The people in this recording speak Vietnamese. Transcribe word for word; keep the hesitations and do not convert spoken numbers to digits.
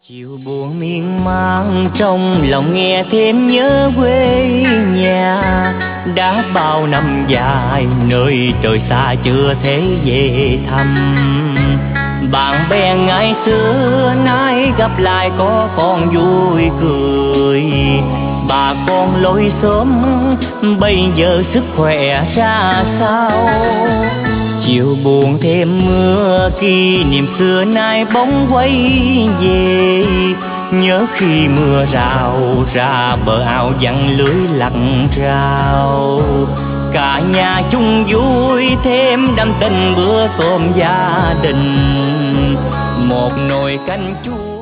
Chiều buồn miên man trong lòng nghe thêm nhớ quê nhà, đã bao năm dài nơi trời xa chưa thể về thăm. Bạn bè ngày xưa nay gặp lại có con vui cười, bà con lối xóm bây giờ sức khỏe ra sao. Chiều buồn thêm mưa kỷ niệm xưa nay bóng quay về, nhớ khi mưa rào ra bờ ao vắng lưới lặng rào. Cả nhà chung vui thêm đậm tình bữa cơm gia đình, một nồi canh chua.